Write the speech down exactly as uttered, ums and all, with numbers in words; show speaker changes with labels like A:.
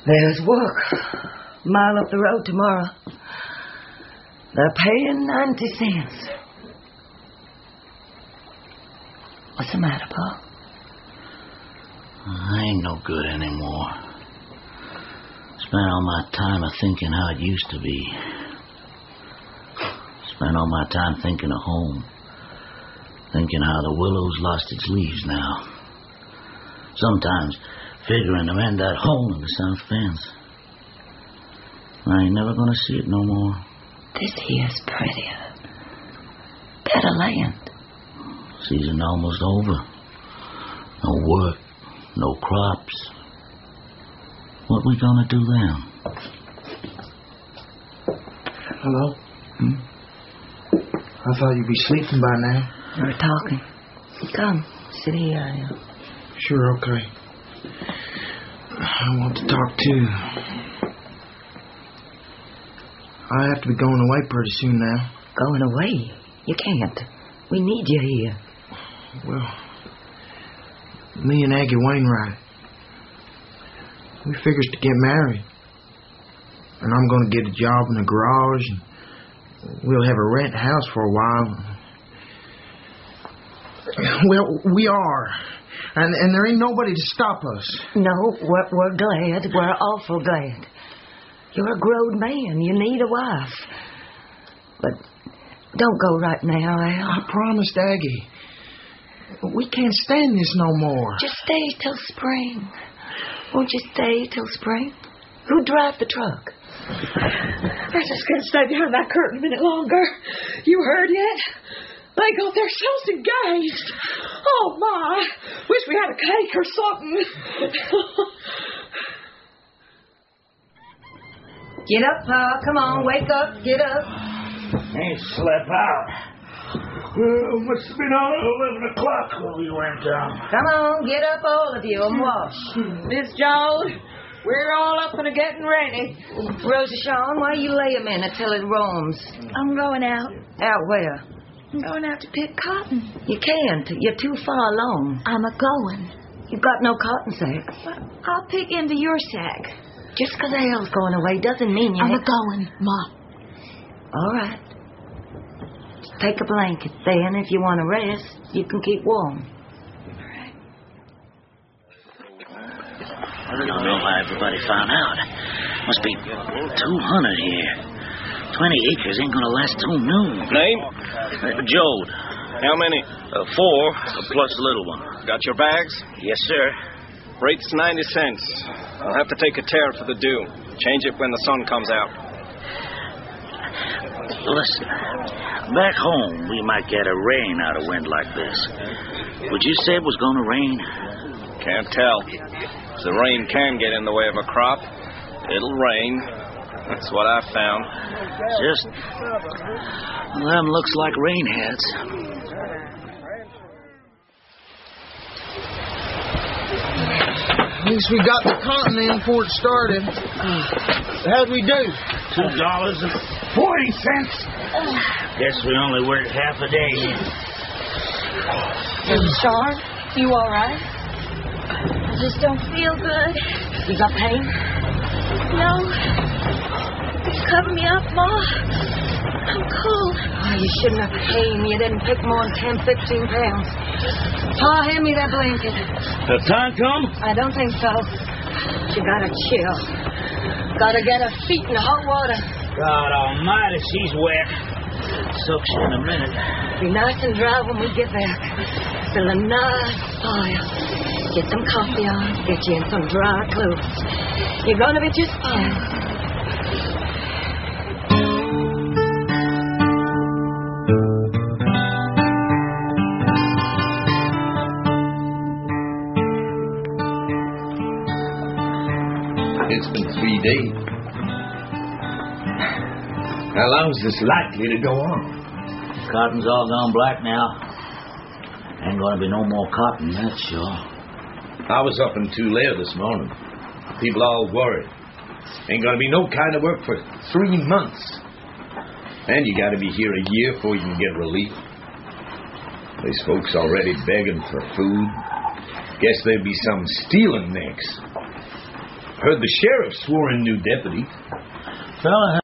A: There's work. A mile up the road tomorrow. They're paying ninety cents. What's the matter, Pa?
B: I ain't no good anymore. Spent all my time a thinking how it used to be. Spent all my time thinking of home. Thinking how the willow's lost its leaves now. Sometimes figuring to mend that hole in the south fence. I ain't never gonna see it no more.
A: This here's prettier. Better land.
B: Season almost over. No work, no crops. What we gonna do then?
C: Hello?
B: Hmm?
C: I thought you'd be sleeping by now.
A: We're talking. Come, sit here. I am.
C: Sure, okay. I want to talk too. I have to be going away pretty soon now.
A: Going away? You can't. We need you here.
C: Well, me and Aggie Wainwright, we figures to get married. And I'm going to get a job in the garage, and we'll have a rent house for a while. Well, we are. And, and there ain't nobody to stop us.
A: No, we're, we're glad. We're awful glad. You're a grown man. You need a wife. But don't go right now, Al.
C: I promised Aggie. We can't stand this no more.
A: Just stay till spring. Won't you stay till spring? Who drive the truck?
D: I just can't stay behind that curtain a minute longer. You heard yet? They got themselves engaged. Oh, my. Wish we had a cake or something.
A: Get up, Pa. Come on, wake up. Get up.
B: Ain't slept out. Uh, must have been on eleven o'clock when we went down.
A: Come on, get up, all of you, and wash.
D: Miss Jones, we're all up and getting ready.
A: Rosa Shawn, why you lay a minute till it roams?
E: I'm going out.
A: Out where?
E: I'm going out to pick cotton.
A: You can't. You're too far along.
E: I'm a-going.
A: You've got no cotton sack.
E: Well, I'll pick into your sack.
A: Just because Al's going away doesn't mean you...
E: I'm
A: have...
E: a-going, Ma.
A: All right. Just take a blanket then. If you want to rest, you can keep warm.
E: All right.
B: I don't know how everybody found out. Must be two hundred here. Twenty acres ain't gonna last till noon.
F: Name?
B: Uh, Jode.
F: How many?
B: Uh, four, uh, plus the little one.
F: Got your bags?
B: Yes, sir.
F: Rate's ninety cents. I'll have to take a tear for the dew. Change it when the sun comes out.
B: Listen, back home we might get a rain out of wind like this. Would you say it was gonna rain?
F: Can't tell. If the rain can get in the way of a crop, it'll rain. That's what I found.
B: Just... them looks like rain heads.
C: At least we got the cotton in before it started. How'd we do?
B: Two dollars and forty cents. Guess we only worked half a day.
E: Miss Shawn, you all right? I just don't feel good.
A: You got pain?
E: No. Cover me up, Ma. I'm cold.
A: Oh, you shouldn't have pain. You didn't pick more than ten, fifteen pounds. Pa, hand me that blanket.
B: The time come?
A: I don't think so. You gotta chill. Gotta get her feet in hot water.
B: God almighty, she's wet. Soaks you in a minute.
A: Be nice and dry when we get back. Fill a nice fire. Get some coffee on. Get you in some dry clothes. You're gonna be just fine.
G: It's been three days. How long is this likely to go on?
B: Cotton's all gone black now. Ain't gonna be no more cotton, that's sure.
G: I was up in Tulare this morning. People all worried. Ain't gonna be no kind of work for three months. And you gotta be here a year before you can get relief. These folks already begging for food. Guess there'll be some stealing next. Heard the sheriff swore in new deputies.
B: Fella